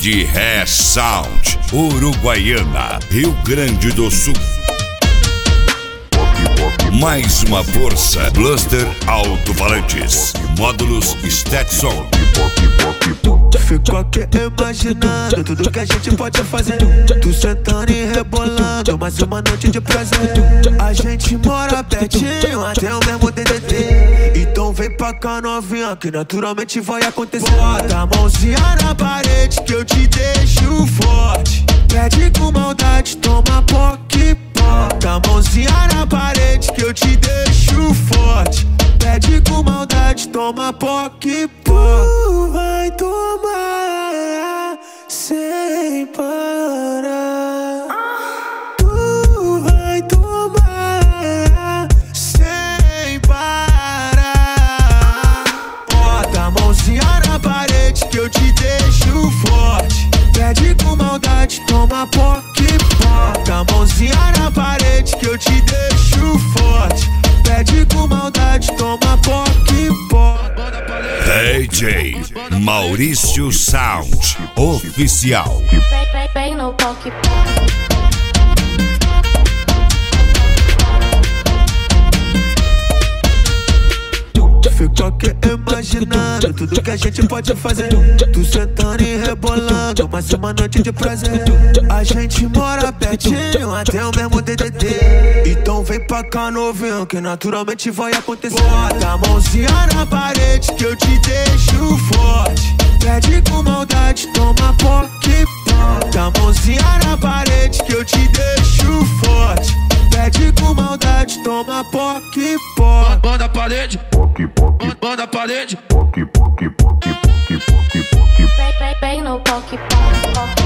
Grande Hair Sound, Uruguaiana, Rio Grande do Sul. Mais uma força, Bluster Alto-Falantes, módulos Stetson. Ficou aqui imaginando tudo que a gente pode fazer. Tu sentando e rebolando, mais uma noite de prazer. A gente mora pertinho, até o mesmo DDD. Então vem pra cá novinha, que naturalmente vai acontecer. Bota a mãozinha na parede que eu te deixo forte. Pede com maldade, toma POC. Bota a mãozinha na parede que eu te deixo forte. Pede com maldade, toma POC. Tu vai tomar sem parar. Tu vai tomar sem parar. Bota a mãozinha na parede que eu te deixo forte. Pede com maldade, toma POC. Bota a mãozinha na parede que eu te deixo forte. Pede com maldade, toma POC. DJ Maurício Sound Oficial. Vem no POC. Ficou aqui imaginando tudo que a gente pode fazer. Tu sentando e rebolando, mais uma noite de prazer. A gente mora pertinho, até o mesmo DDD. Então vem pra cá novinho, que naturalmente vai acontecer. Bota a mãozinha na parede que eu te deixo forte. Pede com maldade, toma POC. Bota a mãozinha na parede que eu te deixo forte. Pede com maldade, toma POC. Banda parede, banda parede, Vem no POC.